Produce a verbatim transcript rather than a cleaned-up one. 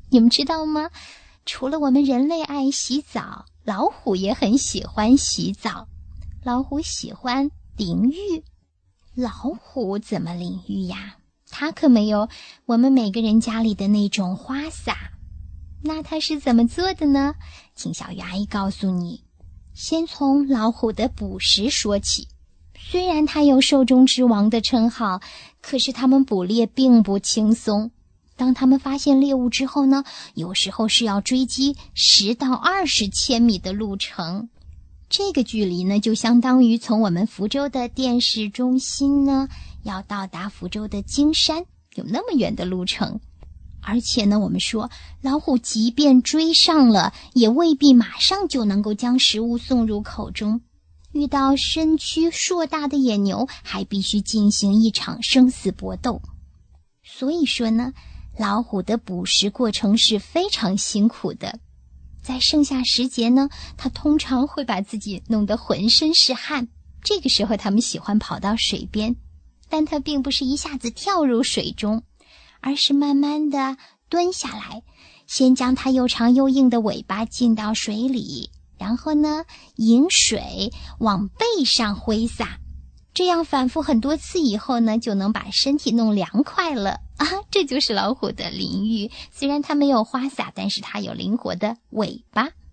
你们知道吗？除了我们人类爱洗澡，老虎也很喜欢洗澡。老虎喜欢淋浴。老虎怎么淋浴呀？它可没有我们每个人家里的那种花洒。那它是怎么做的呢？请小鱼阿姨告诉你。先从老虎的捕食说起。虽然它有兽中之王的称号，可是它们捕猎并不轻松。当他们发现猎物之后呢，有时候是要追击十到二十千米的路程。这个距离呢，就相当于从我们福州的电视中心呢，要到达福州的金山，有那么远的路程。而且呢，我们说老虎即便追上了，也未必马上就能够将食物送入口中。遇到身躯硕大的野牛，还必须进行一场生死搏斗。所以说呢，老虎的捕食过程是非常辛苦的。在盛夏时节呢，它通常会把自己弄得浑身是汗。这个时候它们喜欢跑到水边，但它并不是一下子跳入水中，而是慢慢的蹲下来，先将它又长又硬的尾巴浸到水里，然后呢，饮水往背上挥洒。这样反复很多次以后呢，就能把身体弄凉快了啊！这就是老虎的淋浴。虽然它没有花洒，但是它有灵活的尾巴。